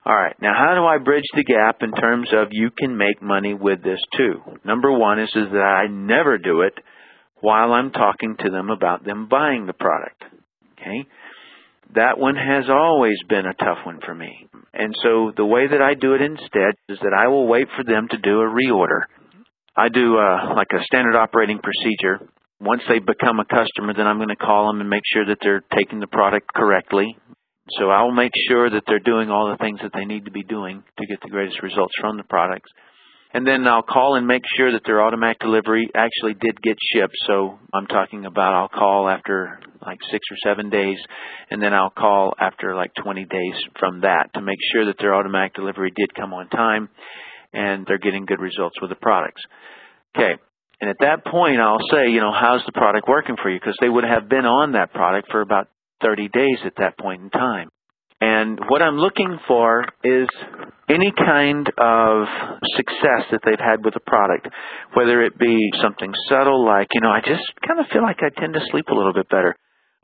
All right, now how do I bridge the gap in terms of you can make money with this too? Number one is that I never do it while I'm talking to them about them buying the product. Okay? That one has always been a tough one for me. And so the way that I do it instead is that I will wait for them to do a reorder. I do like a standard operating procedure. Once they become a customer, then I'm going to call them and make sure that they're taking the product correctly. So I'll make sure that they're doing all the things that they need to be doing to get the greatest results from the products. And then I'll call and make sure that their automatic delivery actually did get shipped. So I'm talking about I'll call after like 6 or 7 days, and then I'll call after like 20 days from that to make sure that their automatic delivery did come on time and they're getting good results with the products. Okay. And at that point, I'll say, how's the product working for you? Because they would have been on that product for about 30 days at that point in time. And what I'm looking for is any kind of success that they've had with the product, whether it be something subtle like, I just kind of feel like I tend to sleep a little bit better,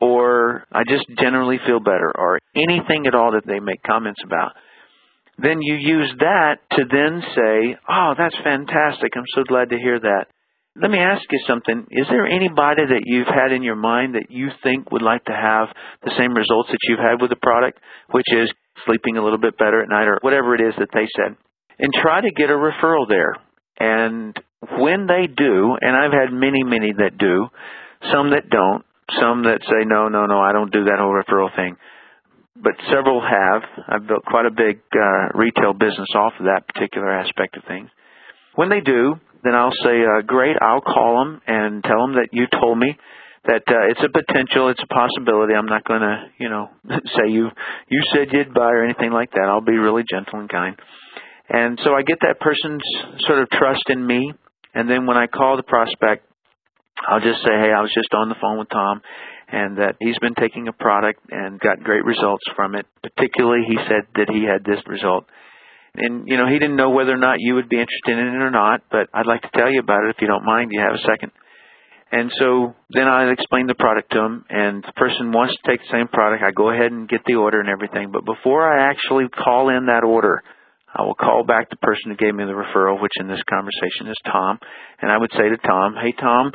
or I just generally feel better, or anything at all that they make comments about. Then you use that to then say, oh, that's fantastic. I'm so glad to hear that. Let me ask you something. Is there anybody that you've had in your mind that you think would like to have the same results that you've had with the product, which is sleeping a little bit better at night or whatever it is that they said? And try to get a referral there. And when they do, and I've had many, many that do, some that don't, some that say, no, I don't do that whole referral thing. But several have. I've built quite a big retail business off of that particular aspect of things. When they do, then I'll say, great, I'll call them and tell them that you told me that it's a potential, it's a possibility. I'm not going to, say you said you'd buy or anything like that. I'll be really gentle and kind. And so I get that person's sort of trust in me. And then when I call the prospect, I'll just say, hey, I was just on the phone with Tom, and that he's been taking a product and got great results from it. Particularly, he said that he had this result. And, he didn't know whether or not you would be interested in it or not, but I'd like to tell you about it if you don't mind. You have a second. And so then I explain the product to him, and the person wants to take the same product. I go ahead and get the order and everything. But before I actually call in that order, I will call back the person who gave me the referral, which in this conversation is Tom. And I would say to Tom, hey, Tom,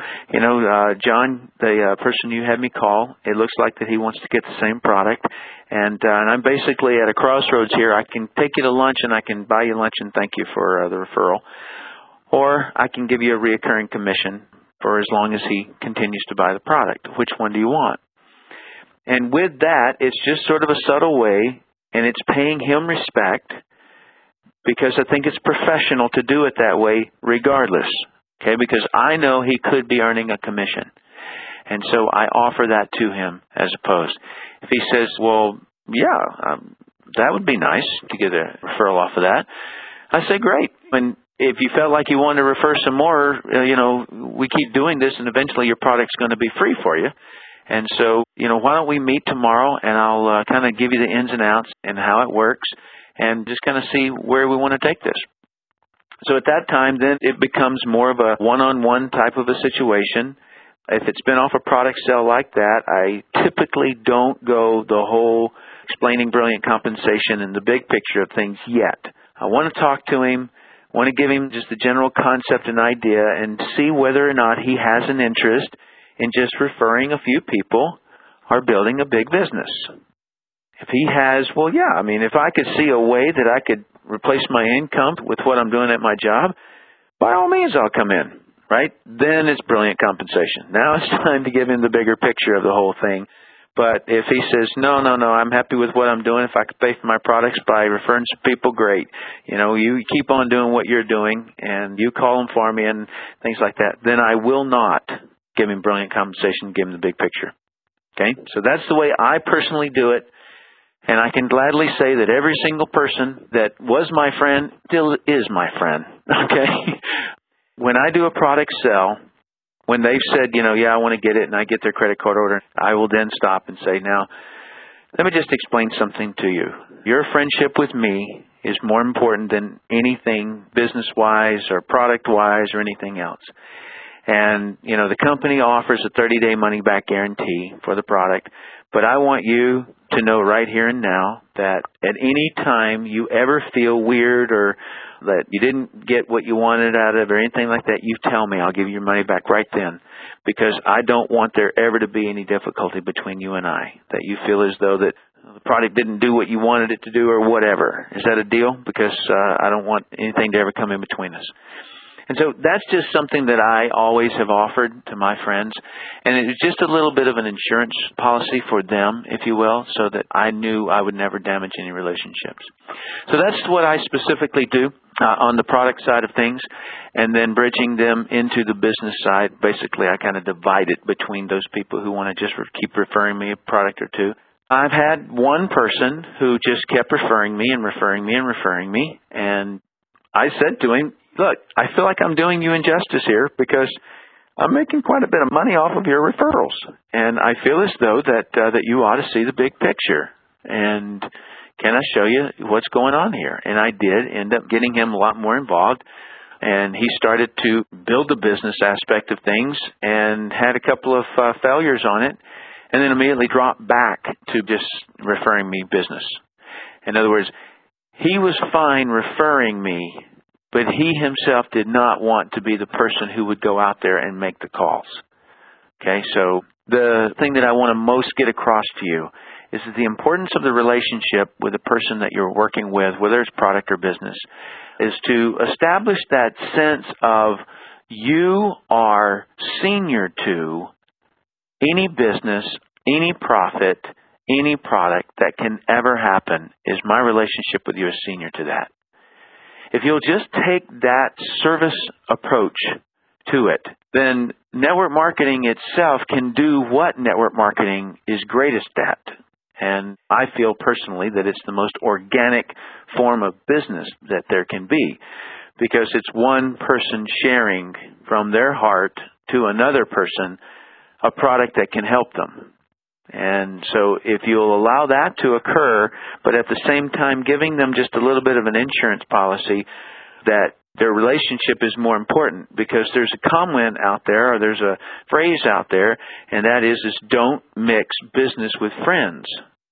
John, the person you had me call, it looks like that he wants to get the same product. And I'm basically at a crossroads here. I can take you to lunch and I can buy you lunch and thank you for the referral. Or I can give you a reoccurring commission for as long as he continues to buy the product. Which one do you want? And with that, it's just sort of a subtle way, and it's paying him respect, because I think it's professional to do it that way regardless, okay, because I know he could be earning a commission. And so I offer that to him as opposed. If he says, well, yeah, that would be nice to get a referral off of that, I say, great. And if you felt like you wanted to refer some more, we keep doing this and eventually your product's going to be free for you. And so, why don't we meet tomorrow and I'll kind of give you the ins and outs and how it works, and just kind of see where we want to take this. So at that time, then it becomes more of a one-on-one type of a situation. If it's been off a product sale like that, I typically don't go the whole explaining brilliant compensation and the big picture of things yet. I want to talk to him, want to give him just the general concept and idea and see whether or not he has an interest in just referring a few people or building a big business. If he has, well, yeah, if I could see a way that I could replace my income with what I'm doing at my job, by all means, I'll come in, right? Then it's brilliant compensation. Now it's time to give him the bigger picture of the whole thing. But if he says, no, I'm happy with what I'm doing. If I could pay for my products by referring some people, great. You keep on doing what you're doing, and you call them for me and things like that. Then I will not give him brilliant compensation, give him the big picture. Okay? So that's the way I personally do it. And I can gladly say that every single person that was my friend still is my friend, okay? When I do a product sell, when they've said, yeah, I want to get it, and I get their credit card order, I will then stop and say, now, let me just explain something to you. Your friendship with me is more important than anything business-wise or product-wise or anything else. And, you know, the company offers a 30-day money-back guarantee for the product, but I want you to know right here and now that at any time you ever feel weird or that you didn't get what you wanted out of it or anything like that, you tell me. I'll give you your money back right then, because I don't want there ever to be any difficulty between you and I, that you feel as though that the product didn't do what you wanted it to do or whatever. Is that a deal? Because I don't want anything to ever come in between us. And so that's just something that I always have offered to my friends. And it was just a little bit of an insurance policy for them, if you will, so that I knew I would never damage any relationships. So that's what I specifically do on the product side of things. And then bridging them into the business side, basically I kind of divide it between those people who want to just keep referring me a product or two. I've had one person who just kept referring me and referring me and referring me. And I said to him, look, I feel like I'm doing you injustice here because I'm making quite a bit of money off of your referrals. And I feel as though that you ought to see the big picture. And can I show you what's going on here? And I did end up getting him a lot more involved. And he started to build the business aspect of things and had a couple of failures on it, and then immediately dropped back to just referring me business. In other words, he was fine referring me, but he himself did not want to be the person who would go out there and make the calls. Okay, so the thing that I want to most get across to you is that the importance of the relationship with the person that you're working with, whether it's product or business, is to establish that sense of you are senior to any business, any profit, any product that can ever happen. Is my relationship with you is senior to that. If you'll just take that service approach to it, then network marketing itself can do what network marketing is greatest at. And I feel personally that it's the most organic form of business that there can be, because it's one person sharing from their heart to another person a product that can help them. And so if you'll allow that to occur, but at the same time giving them just a little bit of an insurance policy that their relationship is more important, because there's a comment out there, or there's a phrase out there, and that is don't mix business with friends.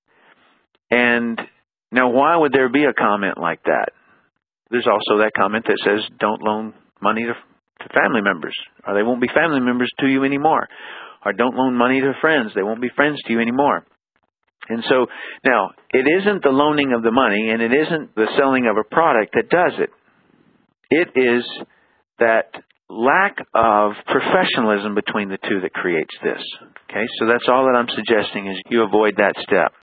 And now why would there be a comment like that? There's also that comment that says don't loan money to family members, or they won't be family members to you anymore. Or don't loan money to friends. They won't be friends to you anymore. And so now it isn't the loaning of the money, and it isn't the selling of a product that does it. It is that lack of professionalism between the two that creates this. Okay, so that's all that I'm suggesting is you avoid that step.